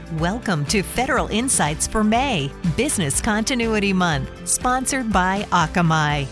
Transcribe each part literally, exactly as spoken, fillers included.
Welcome to Federal Insights for May, Business Continuity Month, sponsored by Akamai.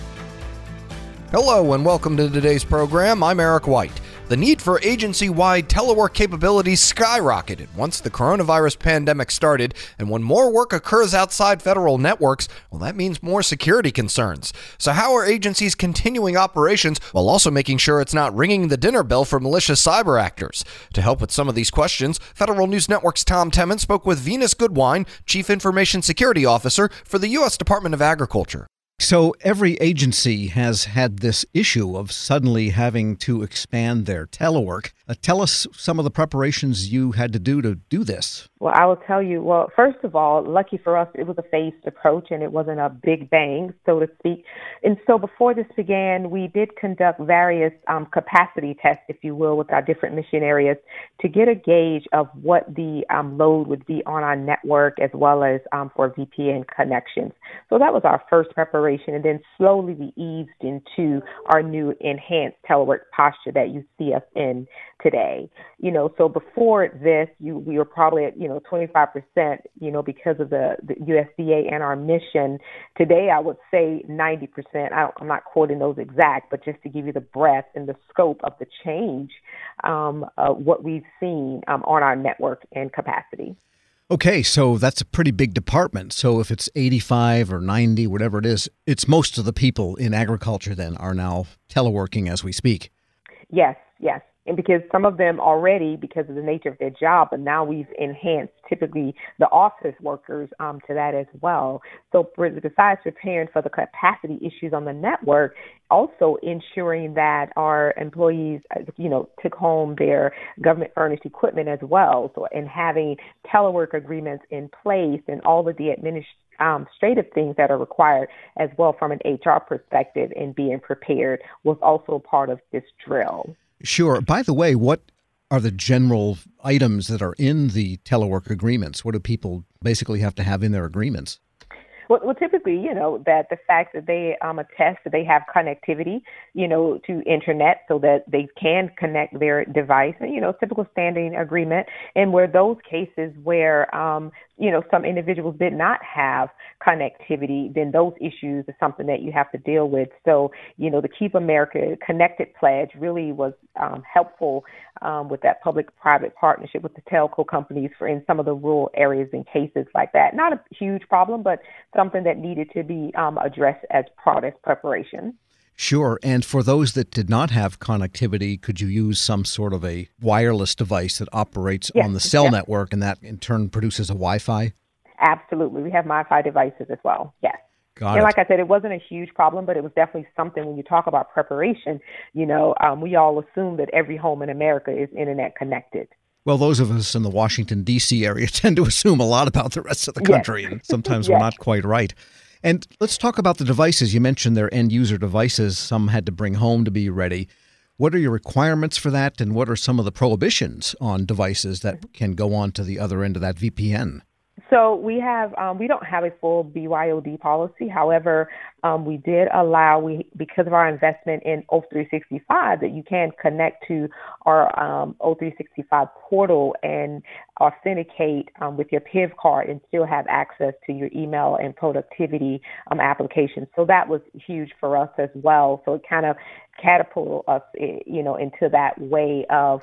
Hello and welcome to today's program. I'm Eric White. The need for agency-wide telework capabilities skyrocketed once the coronavirus pandemic started, and when more work occurs outside federal networks, well, that means more security concerns. So how are agencies continuing operations while also making sure it's not ringing the dinner bell for malicious cyber actors? To help with some of these questions, Federal News Network's Tom Temin spoke with Venus Goodwine, Chief Information Security Officer for the U S Department of Agriculture. So every agency has had this issue of suddenly having to expand their telework. Uh, tell us some of the preparations you had to do to do this. Well, I will tell you, well, first of all, lucky for us, it was a phased approach and it wasn't a big bang, so to speak. And so before this began, we did conduct various um, capacity tests, if you will, with our different mission areas to get a gauge of what the um, load would be on our network as well as um, for V P N connections. So that was our first preparation. And then slowly we eased into our new enhanced telework posture that you see us in today. You know, so before this, you, we were probably at, you know, twenty-five percent, you know, because of the, the U S D A and our mission. Today, I would say ninety percent. I don't, I'm not quoting those exact, but just to give you the breadth and the scope of the change, um, uh, what we've seen um, on our network and capacity. Okay, so that's a pretty big department. So if it's eighty-five or ninety, whatever it is, it's most of the people in agriculture then are now teleworking as we speak. Yes, yes. And because some of them already, because of the nature of their job, but now we've enhanced typically the office workers um, to that as well. So for, besides preparing for the capacity issues on the network, also ensuring that our employees, you know, took home their government furnished equipment as well. So and having telework agreements in place and all of the administrative Um, administrative things that are required as well from an H R perspective and being prepared was also part of this drill. Sure. By the way, what are the general items that are in the telework agreements? What do people basically have to have in their agreements? Well, well, typically, you know, that the fact that they um, attest that they have connectivity, you know, to internet so that they can connect their device, you know, typical standing agreement. And where those cases where, um, you know, some individuals did not have connectivity, then those issues are something that you have to deal with. So, you know, the Keep America Connected pledge really was um, helpful um, with that public-private partnership with the telco companies for in some of the rural areas in cases like that. Not a huge problem, but something that needed to be um, addressed as part of preparation. Sure. And for those that did not have connectivity, could you use some sort of a wireless device that operates yes. on the cell yes. network and that in turn produces a Wi-Fi? Absolutely. We have Wi-Fi devices as well. Yes. Got and it. like I said, it wasn't a huge problem, but it was definitely something when you talk about preparation, you know, um, we all assume that every home in America is internet connected. Well, those of us in the Washington, D C area tend to assume a lot about the rest of the country, yes. and sometimes yes. we're not quite right. And let's talk about the devices. You mentioned their end-user devices. Some had to bring home to be ready. What are your requirements for that, and what are some of the prohibitions on devices that can go on to the other end of that V P N? So we have, um, we don't have a full B Y O D policy. However, um, we did allow, we because of our investment in O three sixty-five, that you can connect to our um, O three sixty-five portal and authenticate um, with your P I V card and still have access to your email and productivity um, applications. So that was huge for us as well. So it kind of catapulted us, you know, into that way of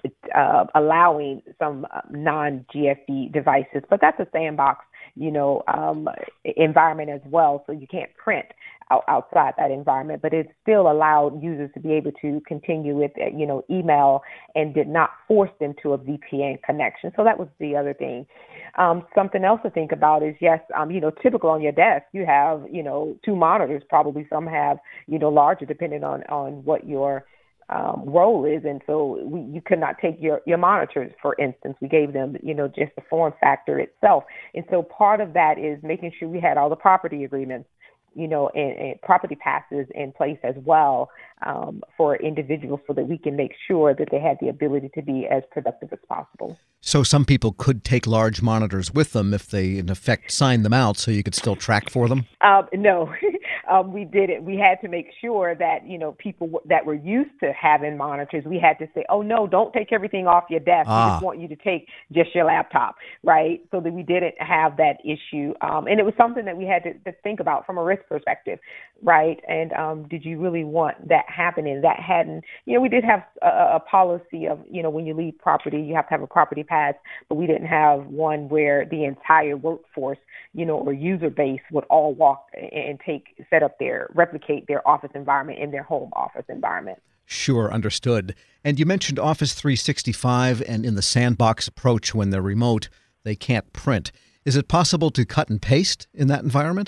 Uh, allowing some uh, non-G F D devices, but that's a sandbox, you know, um, environment as well. So you can't print out, outside that environment, but it still allowed users to be able to continue with, uh, you know, email and did not force them to a V P N connection. So that was the other thing. Um, something else to think about is, yes, um, you know, typical on your desk, you have, you know, two monitors, probably some have, you know, larger depending on, on what your Um, role is. And so we, you could not take your, your monitors, for instance. We gave them, you know, just the form factor itself. And so part of that is making sure we had all the property agreements, you know, and, and property passes in place as well um, for individuals so that we can make sure that they had the ability to be as productive as possible. So some people could take large monitors with them if they, in effect, signed them out so you could still track for them? Uh, no. um, we did it. We had to make sure that, you know, people w- that were used to having monitors, we had to say, oh, no, don't take everything off your desk. Ah. We just want you to take just your laptop, right? So that we didn't have that issue. Um, and it was something that we had to, to think about from a risk perspective, right? And um, did you really want that happening? That hadn't, you know, we did have a, a policy of, you know, when you leave property, you have to have a property pass, but we didn't have one where the entire workforce, you know, or user base would all walk and take, set up their, replicate their office environment in their home office environment. Sure, understood. And you mentioned Office three sixty-five and in the sandbox approach when they're remote, they can't print. Is it possible to cut and paste in that environment?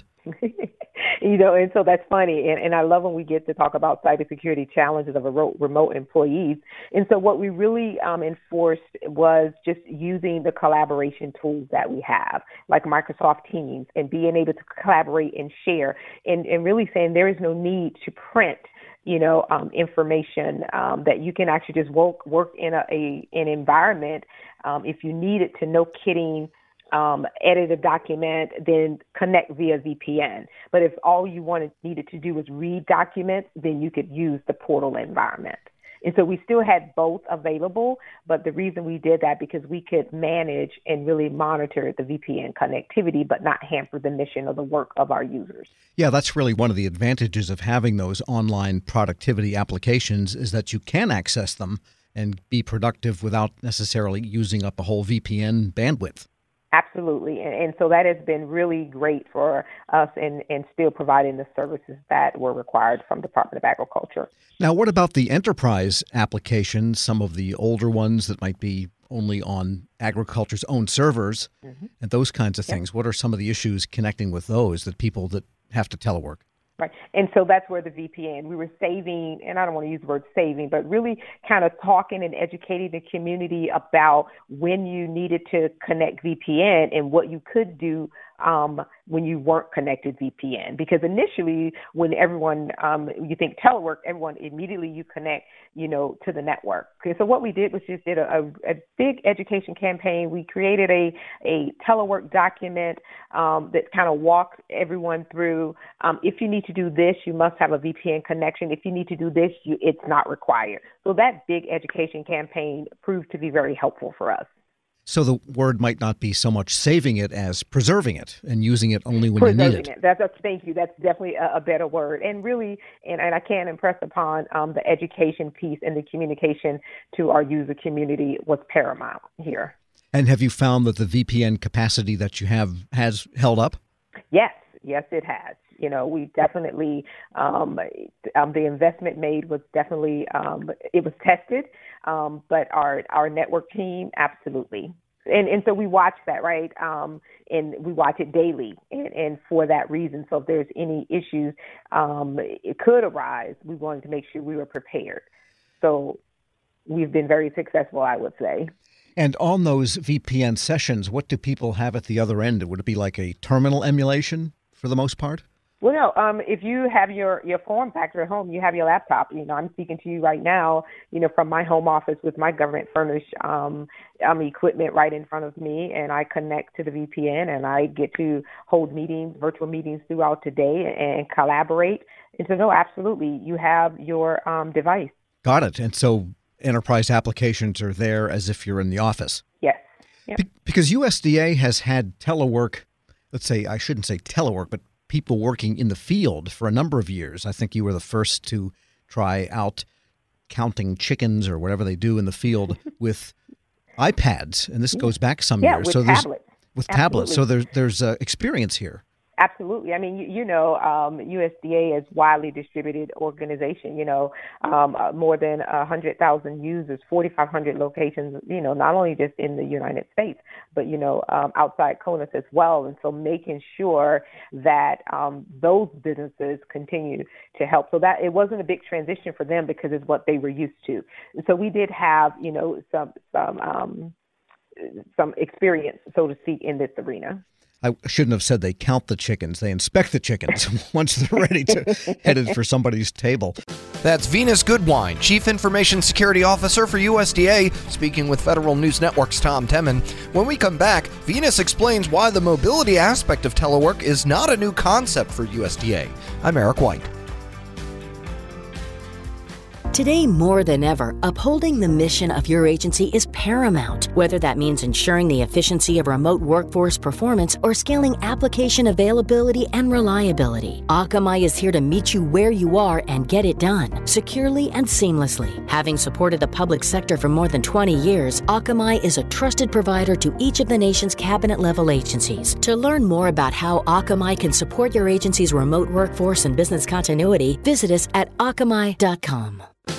You know, and so that's funny. And, and I love when we get to talk about cybersecurity challenges of remote, remote employees. And so what we really um, enforced was just using the collaboration tools that we have, like Microsoft Teams, and being able to collaborate and share, and, and really saying there is no need to print, you know, um, information, um, that you can actually just work, work in a, a an environment. Um, if you need it to no kidding, Um, edit a document, then connect via V P N. But if all you wanted needed to do was read documents, then you could use the portal environment. And so we still had both available, but the reason we did that because we could manage and really monitor the V P N connectivity, but not hamper the mission or the work of our users. Yeah, that's really one of the advantages of having those online productivity applications is that you can access them and be productive without necessarily using up a whole V P N bandwidth. Absolutely. And, and so that has been really great for us in, in still providing the services that were required from Department of Agriculture. Now, what about the enterprise applications, some of the older ones that might be only on agriculture's own servers mm-hmm. and those kinds of things? Yep. What are some of the issues connecting with those that people that have to telework? Right. And so that's where the V P N, we were saving, and I don't want to use the word saving, but really kind of talking and educating the community about when you needed to connect V P N and what you could do um, when you weren't connected V P N. Because initially, when everyone, um, you think telework, everyone immediately you connect, you know, to the network. Okay, so what we did was just did a, a, a big education campaign. We created a, a telework document um, that kind of walked everyone through. Um, if you need to do this, you must have a V P N connection. If you need to do this, you, it's not required. So that big education campaign proved to be very helpful for us. So the word might not be so much saving it as preserving it and using it only when preserving you need it. it. That's a, thank you. That's definitely a, a better word. And really, and, and I can't impress upon um, the education piece and the communication to our user community was paramount here. And have you found that the V P N capacity that you have has held up? Yes. Yes, it has. You know, we definitely, um, um, the investment made was definitely, um, it was tested, um, but our, our network team, absolutely. And and so we watch that, right? Um, and we watch it daily, and, and for that reason. So if there's any issues, um, it could arise. We wanted to make sure we were prepared. So we've been very successful, I would say. And on those V P N sessions, what do people have at the other end? Would it be like a terminal emulation for the most part? Well, no, um, if you have your, your form factor at home, you have your laptop. You know, I'm speaking to you right now, you know, from my home office with my government furnished um, um, equipment right in front of me, and I connect to the V P N, and I get to hold meetings, virtual meetings throughout the day and collaborate. And so, no, absolutely, you have your um, device. Got it. And so enterprise applications are there as if you're in the office. Yes. Yep. Be- because U S D A has had telework, let's say, I shouldn't say telework, but people working in the field for a number of years. I think you were the first to try out counting chickens or whatever they do in the field with iPads, and this goes back some yeah, years. With so tablets. With Absolutely. tablets. So there's there's uh, experience here. Absolutely. I mean, you, you know, um, U S D A is widely distributed organization, you know, um, uh, more than one hundred thousand users, forty-five hundred locations, you know, not only just in the United States, but, you know, um, outside CONUS as well. And so making sure that um, those businesses continue to help. So that it wasn't a big transition for them because it's what they were used to. And so we did have, you know, some, some, um, some experience, so to speak, in this arena. I shouldn't have said they count the chickens. They inspect the chickens once they're ready to headed for somebody's table. That's Venus Goodwine, Chief Information Security Officer for U S D A, speaking with Federal News Network's Tom Temin. When we come back, Venus explains why the mobility aspect of telework is not a new concept for U S D A. I'm Eric White. Today, more than ever, upholding the mission of your agency is paramount, whether that means ensuring the efficiency of remote workforce performance or scaling application availability and reliability. Akamai is here to meet you where you are and get it done, securely and seamlessly. Having supported the public sector for more than twenty years, Akamai is a trusted provider to each of the nation's cabinet-level agencies. To learn more about how Akamai can support your agency's remote workforce and business continuity, visit us at akamai dot com.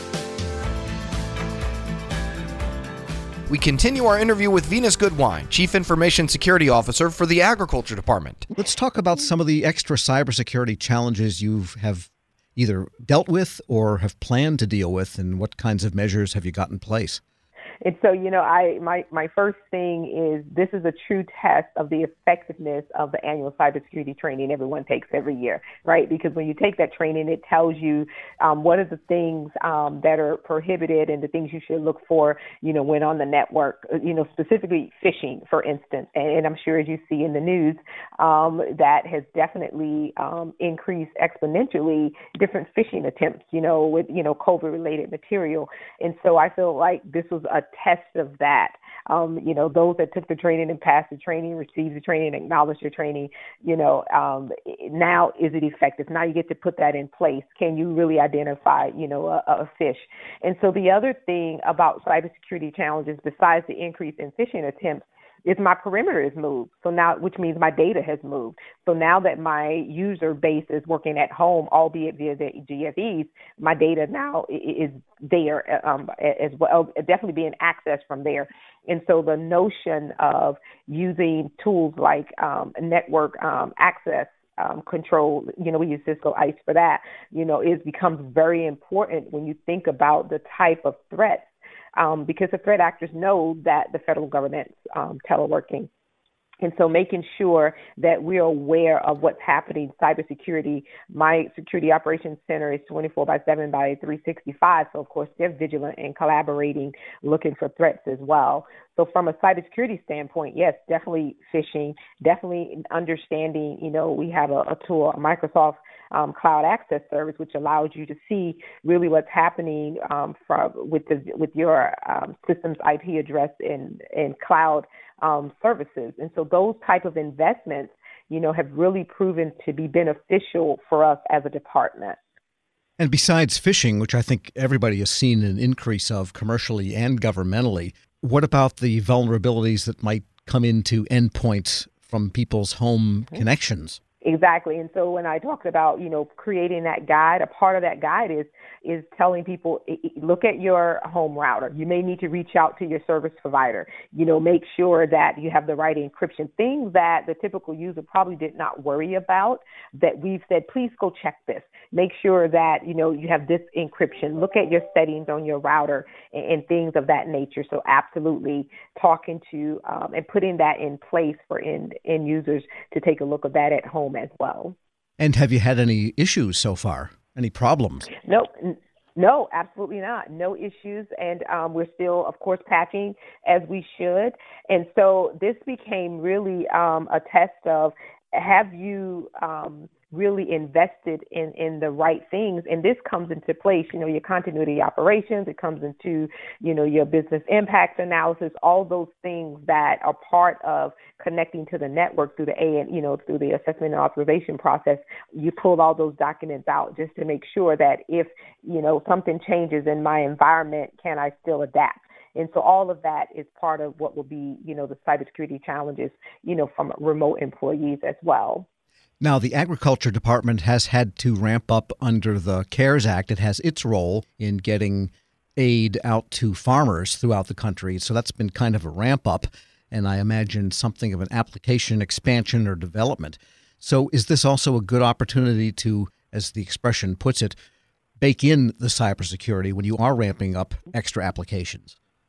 We continue our interview with Venus Goodwine, Chief Information Security Officer for the Agriculture Department. Let's talk about some of the extra cybersecurity challenges you have either dealt with or have planned to deal with, and what kinds of measures have you got in place? And so, you know, I my, my first thing is this is a true test of the effectiveness of the annual cybersecurity training everyone takes every year, right? Because when you take that training, it tells you um, what are the things um, that are prohibited and the things you should look for, you know, when on the network, you know, specifically phishing, for instance. And, and I'm sure as you see in the news, um, that has definitely um, increased exponentially different phishing attempts, you know, with, you know, COVID-related material. And so I feel like this was a test of that. Um, you know, those that took the training and passed the training, received the training, acknowledged the training, you know, um, now is it effective? Now you get to put that in place. Can you really identify, you know, a, a fish? And so the other thing about cybersecurity challenges, besides the increase in phishing attempts, is my perimeter is moved. So now, which means my data has moved. So now that my user base is working at home, albeit via the G F Es, my data now is there um, as well, definitely being accessed from there. And so the notion of using tools like um, network um, access Um, control, you know, we use Cisco ICE for that, you know, it becomes very important when you think about the type of threats, um, because the threat actors know that the federal government's um, teleworking. And so making sure that we're aware of what's happening, cybersecurity, my Security Operations Center is twenty-four by seven by three sixty-five. So, of course, they're vigilant and collaborating, looking for threats as well. So from a cybersecurity standpoint, yes, definitely phishing, definitely understanding, you know, we have a, a tool, a Microsoft um, Cloud Access Service, which allows you to see really what's happening um, from with the with your um, system's I P address in, in cloud um, services. And so those type of investments, you know, have really proven to be beneficial for us as a department. And besides phishing, which I think everybody has seen an increase of commercially and governmentally, what about the vulnerabilities that might come into endpoints from people's home mm-hmm. connections? Exactly. And so when I talked about, you know, creating that guide, a part of that guide is is telling people, look at your home router. You may need to reach out to your service provider. You know, make sure that you have the right encryption, things that the typical user probably did not worry about, that we've said, please go check this. Make sure that, you know, you have this encryption. Look at your settings on your router and, and things of that nature. So absolutely talking to um, and putting that in place for end, end users to take a look at that at home as well. And have you had any issues so far? Any problems? No, no, absolutely not. No issues. And um, we're still, of course, patching as we should. And so this became really um, a test of, have you um, really invested in, in the right things? And this comes into place, you know, your continuity operations, it comes into, you know, your business impact analysis, all those things that are part of connecting to the network through the A and, you know, through the assessment and authorization process. You pull all those documents out just to make sure that if, you know, something changes in my environment, can I still adapt? And so all of that is part of what will be, you know, the cybersecurity challenges, you know, from remote employees as well. Now, the Agriculture Department has had to ramp up under the CARES Act. It has its role in getting aid out to farmers throughout the country. So that's been kind of a ramp up, and I imagine something of an application expansion or development. So is this also a good opportunity to, as the expression puts it, bake in the cybersecurity when you are ramping up extra applications?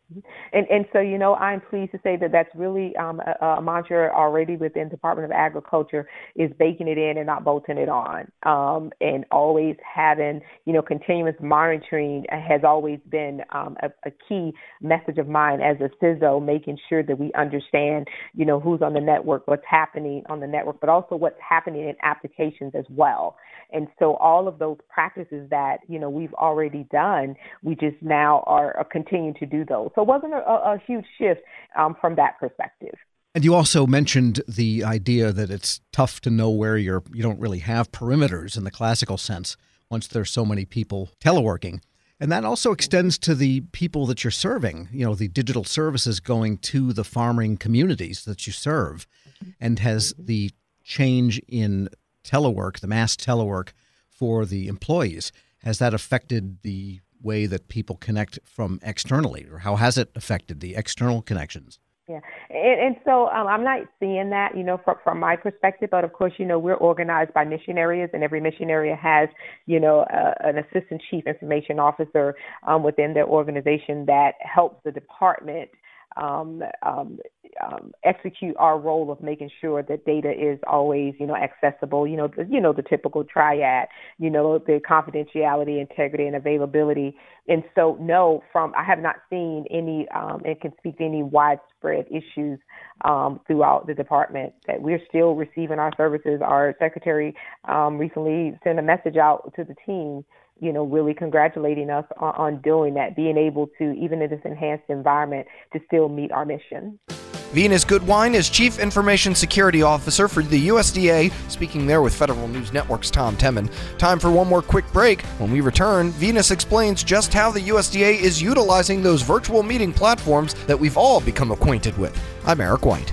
And and so, you know, I'm pleased to say that that's really um, a, a mantra already within Department of Agriculture is baking it in and not bolting it on. Um, and always having, you know, continuous monitoring has always been um, a, a key message of mine as a C I S O, making sure that we understand, you know, who's on the network, what's happening on the network, but also what's happening in applications as well. And so all of those practices that, you know, we've already done, we just now are, are continuing to do those. So it wasn't a, a huge shift um, from that perspective. And you also mentioned the idea that it's tough to know where you're, you don't really have perimeters in the classical sense once there's so many people teleworking. And that also extends to the people that you're serving, you know, the digital services going to the farming communities that you serve. And has the change in telework, the mass telework for the employees, has that affected the way that people connect from externally, or how has it affected the external connections? Yeah. And, and so um, I'm not seeing that, you know, from, from my perspective, but of course, you know, we're organized by mission areas, and every mission area has, you know, uh, an assistant chief information officer um, within their organization that helps the department Um, um, um, execute our role of making sure that data is always, you know, accessible. You know, the, you know the typical triad. You know, the confidentiality, integrity, and availability. And so, no, from I have not seen any, um, and can speak to any widespread issues um, throughout the department. That we're still receiving our services. Our secretary um, recently sent a message out to the team, you know, really congratulating us on, on doing that, being able to, even in this enhanced environment, to still meet our mission. Venus Goodwine is Chief Information Security Officer for the U S D A, speaking there with Federal News Network's Tom Temin. Time for one more quick break. When we return, Venus explains just how the U S D A is utilizing those virtual meeting platforms that we've all become acquainted with. I'm Eric White.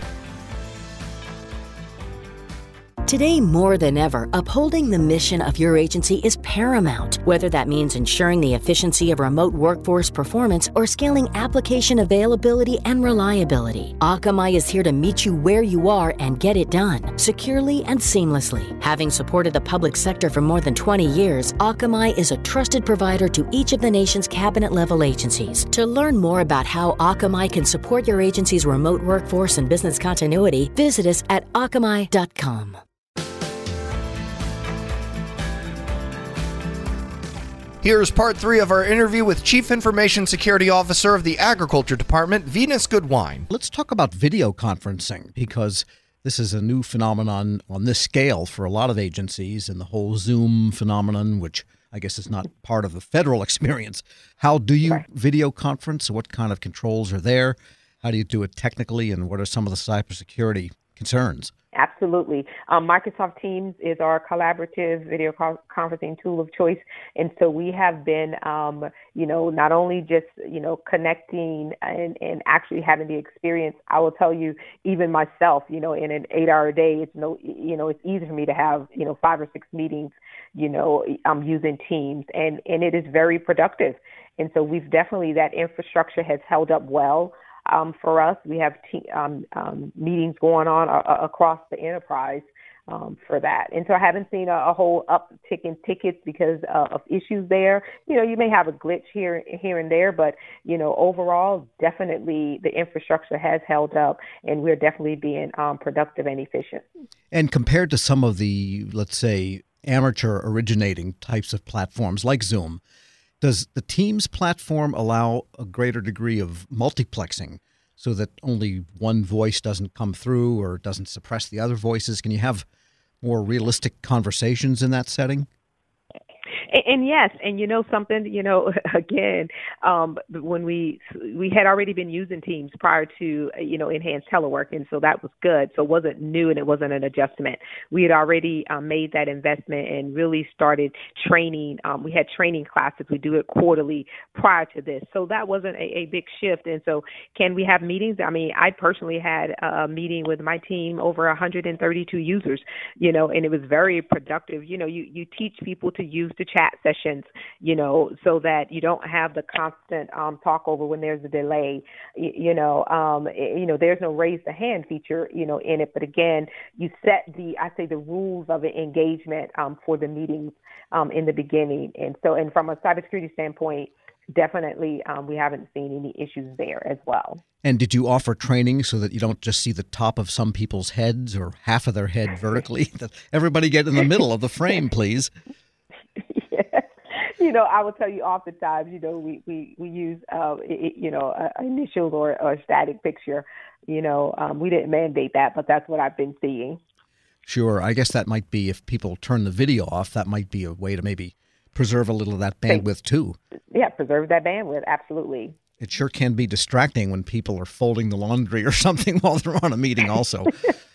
Today, more than ever, upholding the mission of your agency is paramount, whether that means ensuring the efficiency of remote workforce performance or scaling application availability and reliability. Akamai is here to meet you where you are and get it done, securely and seamlessly. Having supported the public sector for more than twenty years, Akamai is a trusted provider to each of the nation's cabinet-level agencies. To learn more about how Akamai can support your agency's remote workforce and business continuity, visit us at akamai dot com. Here's part three of our interview with Chief Information Security Officer of the Agriculture Department, Venus Goodwine. Let's talk about video conferencing, because this is a new phenomenon on this scale for a lot of agencies, and the whole Zoom phenomenon, which I guess is not part of the federal experience. How do you right. video conference? What kind of controls are there? How do you do it technically, and what are some of the cybersecurity concerns? Absolutely. Um, Microsoft Teams is our collaborative video co- conferencing tool of choice. And so we have been, um, you know, not only just, you know, connecting and, and actually having the experience. I will tell you, even myself, you know, in an eight hour day, it's no, you know, it's easy for me to have, you know, five or six meetings, you know, I'm using Teams, and, and it is very productive. And so we've definitely, that infrastructure has held up well. Um, for us, we have te- um, um, meetings going on uh, across the enterprise um, for that. And so I haven't seen a, a whole uptick in tickets because uh, of issues there. You know, you may have a glitch here, here and there, but, you know, overall, definitely the infrastructure has held up, and we're definitely being um, productive and efficient. And compared to some of the, let's say, amateur originating types of platforms like Zoom, does the Teams platform allow a greater degree of multiplexing so that only one voice doesn't come through or doesn't suppress the other voices? Can you have more realistic conversations in that setting? And, and yes, and you know something, you know, again, um, when we we had already been using Teams prior to, you know, enhanced telework, and so that was good. So it wasn't new and it wasn't an adjustment. We had already um, made that investment and really started training. Um, we had training classes. We do it quarterly prior to this. So that wasn't a, a big shift. And so can we have meetings? I mean, I personally had a meeting with my team, over one hundred thirty-two users, you know, and it was very productive. You know, you, you teach people to use the chat sessions, you know, so that you don't have the constant um, talk over when there's a delay. You, you know, um, you know, there's no raise the hand feature, you know, in it. But again, you set the, I say, the rules of engagement um, for the meetings um, in the beginning. And so, and from a cybersecurity standpoint, definitely um, we haven't seen any issues there as well. And did you offer training so that you don't just see the top of some people's heads or half of their head vertically? That everybody get in the middle of the frame, please. Yes. You know, I will tell you oftentimes, you know, we, we, we use, uh, it, you know, an initial or, or a static picture. You know, um, we didn't mandate that, but that's what I've been seeing. Sure. I guess that might be, if people turn the video off, that might be a way to maybe preserve a little of that bandwidth too. Yeah, preserve that bandwidth. Absolutely. It sure can be distracting when people are folding the laundry or something while they're on a meeting also.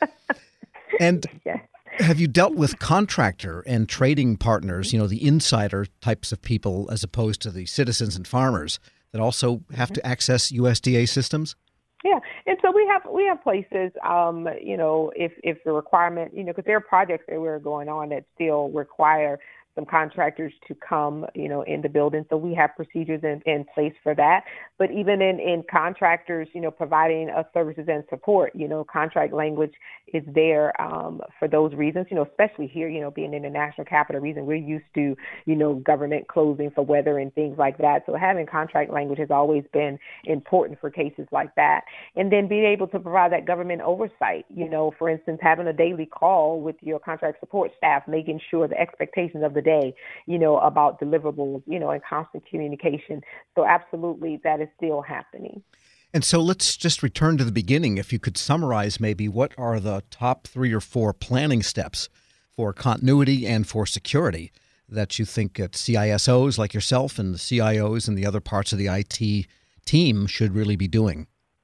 And yes. Have you dealt with contractor and trading partners, you know, the insider types of people as opposed to the citizens and farmers that also have to access U S D A systems? Yeah, and so we have we have places, um, you know, if if the requirement, you know, because there are projects that we're going on that still require some contractors to come, you know, in the building. So we have procedures in, in place for that. But even in, in contractors, you know, providing us services and support, you know, contract language is there um, for those reasons, you know, especially here, you know, being in the national capital region, we're used to, you know, government closing for weather and things like that. So having contract language has always been important for cases like that. And then being able to provide that government oversight, you know, for instance, having a daily call with your contract support staff, making sure the expectations of the day, you know, about deliverables, you know, and constant communication. So absolutely, that is still happening. And so let's just return to the beginning. If you could summarize maybe what are the top three or four planning steps for continuity and for security that you think that C I S Os like yourself and the C I Os and the other parts of the I T team should really be doing?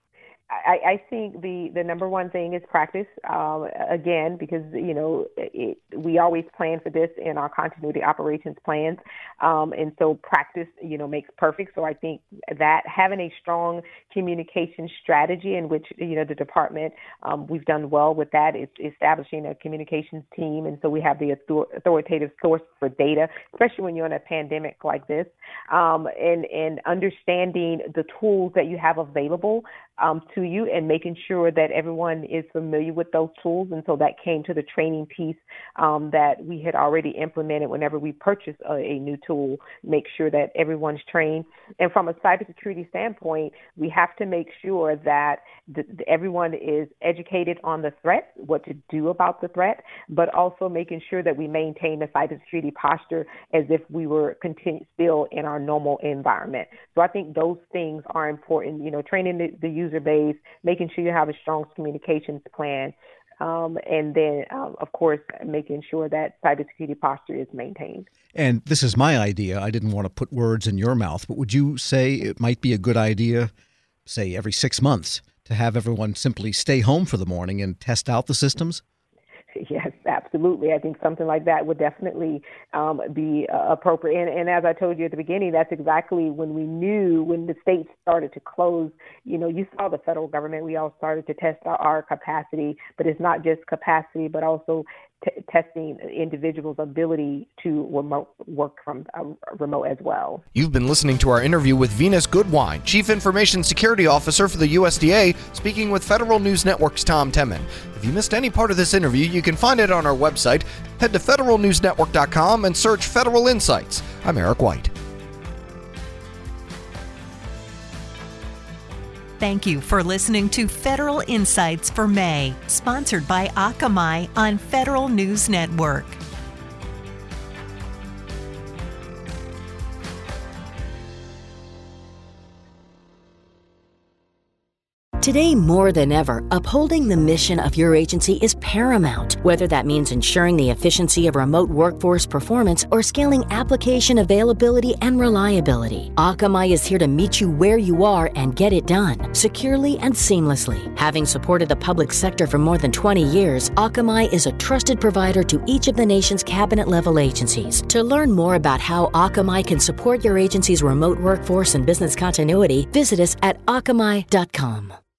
I, I think the, the number one thing is practice, um, again, because, you know, it, we always plan for this in our continuity operations plans. Um, and so practice, you know, makes perfect. So I think that having a strong communication strategy in which, you know, the department, um, we've done well with that, is establishing a communications team. And so we have the author- authoritative source for data, especially when you're in a pandemic like this, um, and, and understanding the tools that you have available um, to you and making sure that everyone is familiar with those tools. And so that came to the training piece um, that we had already implemented whenever we purchase a, a new tool, make sure that everyone's trained. And from a cybersecurity standpoint, we have to make sure that the, everyone is educated on the threat, what to do about the threat, but also making sure that we maintain the cybersecurity posture as if we were continue, still in our normal environment. So I think those things are important, you know, training the, the user base, making sure you have a strong communications plan, um, and then, um, of course, making sure that cybersecurity posture is maintained. And this is my idea. I didn't want to put words in your mouth, but would you say it might be a good idea, say every six months, to have everyone simply stay home for the morning and test out the systems? Yes, absolutely. I think something like that would definitely um, be uh, appropriate. And, and as I told you at the beginning, that's exactly when we knew when the states started to close. You know, you saw the federal government, we all started to test our, our capacity, but it's not just capacity, but also t- testing individuals' ability to remote work from uh, remote as well. You've been listening to our interview with Venus Goodwine, Chief Information Security Officer for the U S D A, speaking with Federal News Network's Tom Temin. If you missed any part of this interview, you can find it on our website. Head to federal news network dot com and search Federal Insights. I'm Eric White. Thank you for listening to Federal Insights for May, sponsored by Akamai on Federal News Network. Today, more than ever, upholding the mission of your agency is paramount, whether that means ensuring the efficiency of remote workforce performance or scaling application availability and reliability. Akamai is here to meet you where you are and get it done, securely and seamlessly. Having supported the public sector for more than twenty years, Akamai is a trusted provider to each of the nation's cabinet-level agencies. To learn more about how Akamai can support your agency's remote workforce and business continuity, visit us at akamai dot com.